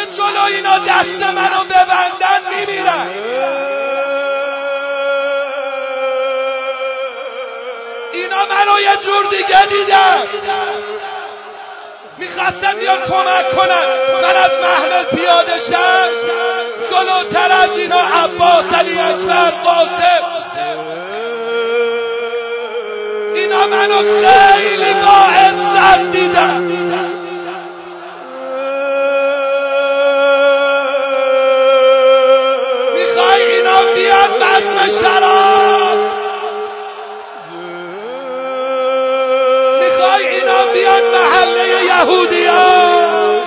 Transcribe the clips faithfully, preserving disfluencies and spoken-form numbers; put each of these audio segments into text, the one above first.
جلو اینا دست منو ببندن میمیرن. اینا منو یه جور دیگه دیدن، میخواستن بیان کمک کنن. من از محمل پیاده شم، جلوتر از اینا عباس، علی اکبر، قاسم، اینا منو خیلی با عزت دیدن. میخوای اینا بیان بزم شراب، میخوای اینا بیان محله یهودیان،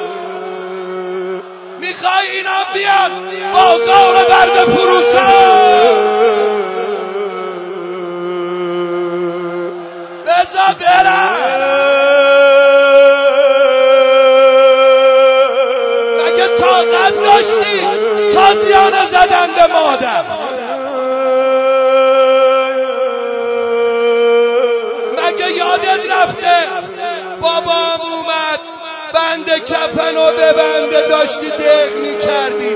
میخوای اینا بیان بازار برده فروشان. بذار برن. مگه طاقت داشتی تازیانه زدن به مادر؟ مگه یادت رفته بابام اومد بند کفنو ببنده داشتی دق میکردی؟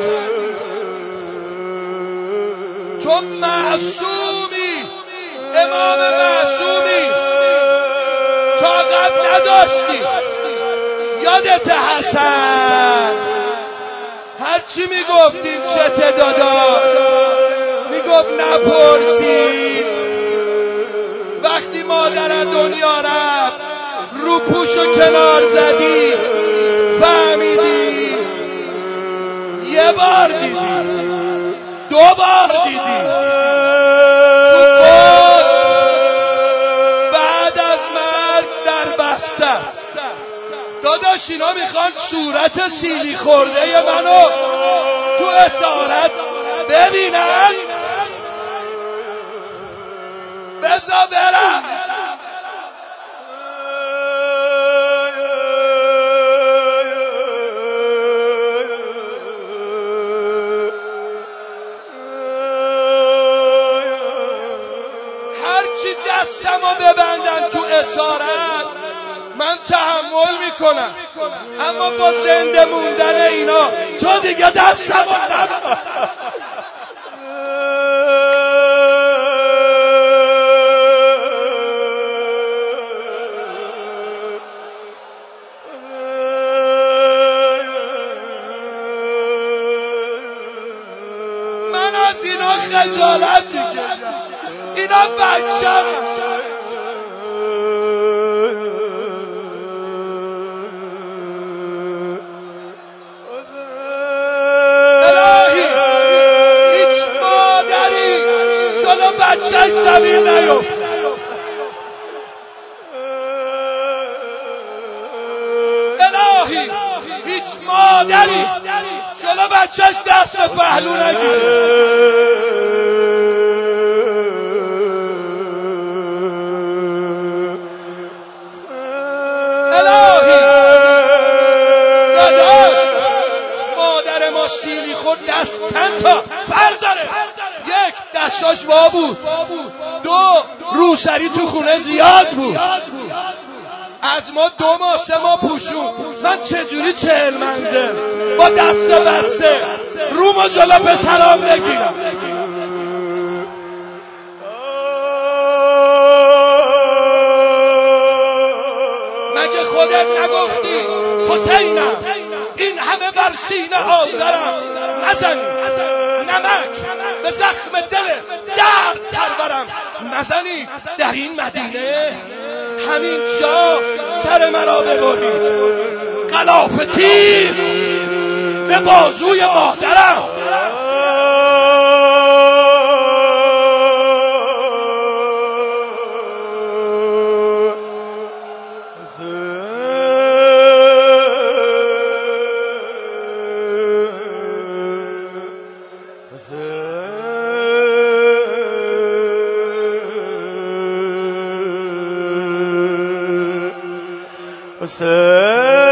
تو معصومی، امام معصومی، طاقت نداشتی. یادت حسن هرچی میگفتیم چته دادا، میگفت نپرسید. وقتی مادر دنیا رفت رو پوشو کنار زدی، فهمیدی، یه بار دیدی، دو بار دیدی تو پشت، بعد از مرگ در بستر. داداش اینا میخوان صورت سیلی خورده منو تو اسارت ببینن. بذار برم. هرچی دستمو ببندن تو اسارت من تحمل میکنم، اما با زنده موندن اینا تو دیگه دستمو نبند. من از اینا خجالت میکشم، اینا بچه‌م. الهی هیچ مادری جلو بچه‌ش زمین نیفت. الهی هیچ مادری جلو بچه‌ش دست به پهلو نگیره. الهی داداش مادر ما سیلی خود دست چند تا برداره. یک، دستاش وا بود. دو، روسری تو خونه زیاد بود. از ما دو ماه سه ماه پوشون. من چجوری چهل منزل با دست بسته رومو جلو پسرام بگیرم؟ مگه خودت نگفتی حسینم این همه بر سینه آذرم نزنی، نمک به زخم دل درد پرورم نزنی؟ در این مدینه همین جا سر مرا ببری، غلاف تیر به بازوی مادرم. Hüseyin